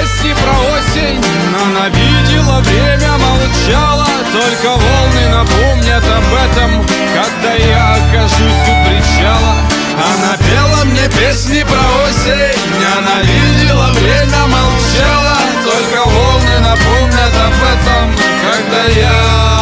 песни про осень. Она видела, время молчала, только волны напомнят об этом, когда я окажусь у причала. Она пела мне песни про осень. Она видела, время молчала, только волны напомнят об этом, когда я...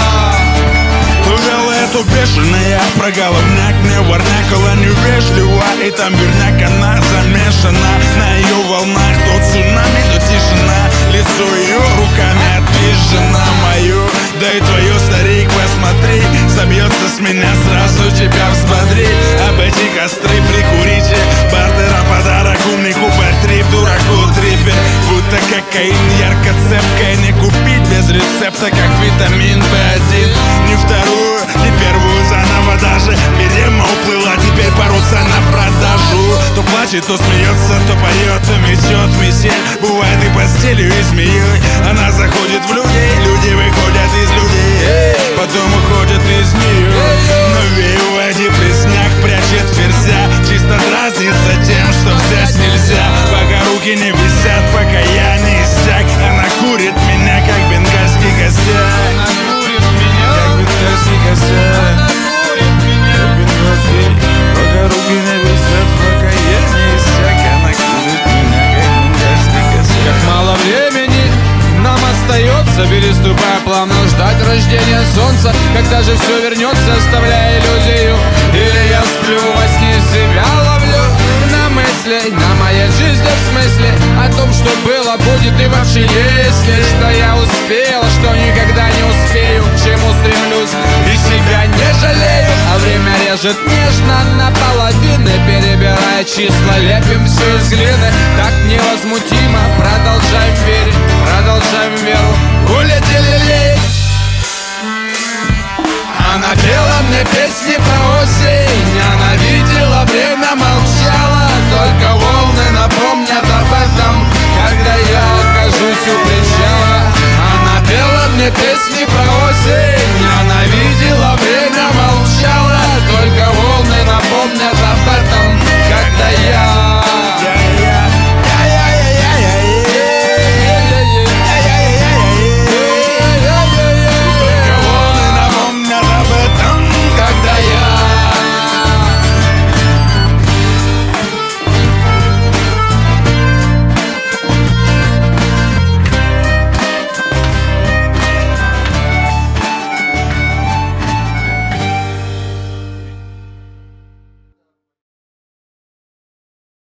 Эту бешеная про головняк, мне варнякала невежливо, и там верняк она замешана. На ее волнах то цунами, то тишина. Лицо ее руками отпижено мою, да и твою, старик, посмотри. Собьется с меня сразу, тебя взбодрить. Об эти костры прикурите, бартера подарок, умнику трип, дураку трипер. Будто кокаин, ярко цепкая, не купить без рецепта, как витамин B1. Не вторую, не первую, заново даже. Берема уплыла, теперь паруса на продажу. То плачет, то смеется, то поет, то метет метель. Бывает и постелью, и змеей. Она заходит в людей, люди выходят из людей, потом уходят из нее. Но в депрессняк прячет ферзя, чисто дразнится тем, что взять нельзя. Пока руки не висят, пока я не иссяк. Она курит меня, как бенгальский косяк. Она курит меня, как бенгальский косяк. Как бенгальский, пока руки не висят, пока я не иссяк. Она курит меня, как бенгальский косяк. как мало времени нам остается, переступая плавно, ждать рождения солнца. Когда же все вернется, оставляя иллюзию? Или я сплю во сне, себя ловлю на мысли, на моей жизни в смысле, о том, что было, будет и вообще если. Что я успел, что никогда не успею, к чему стремлюсь и себя не жалею. А время режет нежно наполовину, перебирая числа, лепим все из глины. Так невозмутимо продолжаем верить, продолжаем веру гулять и лелеять. Она пела мне песни